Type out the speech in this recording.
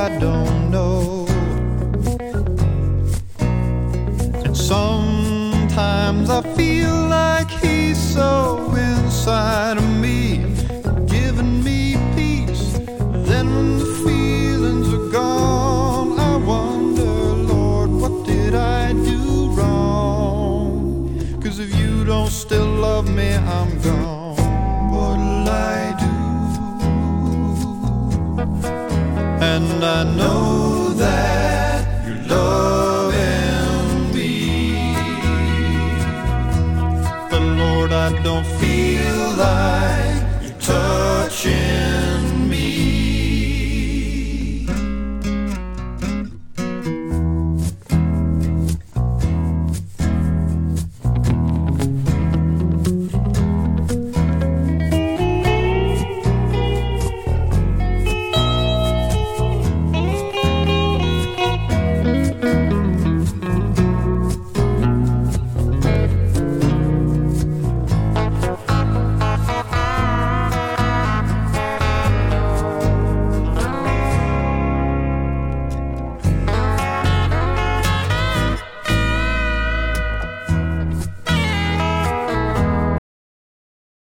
I don't know. And sometimes I feel like he's so inside of me, giving me peace. Then when the feelings are gone, I wonder, Lord, what did I do wrong? 'Cause if you don't still love me, I'm gone. What'll I do? And I know that you're loving me, but Lord, I don't feel like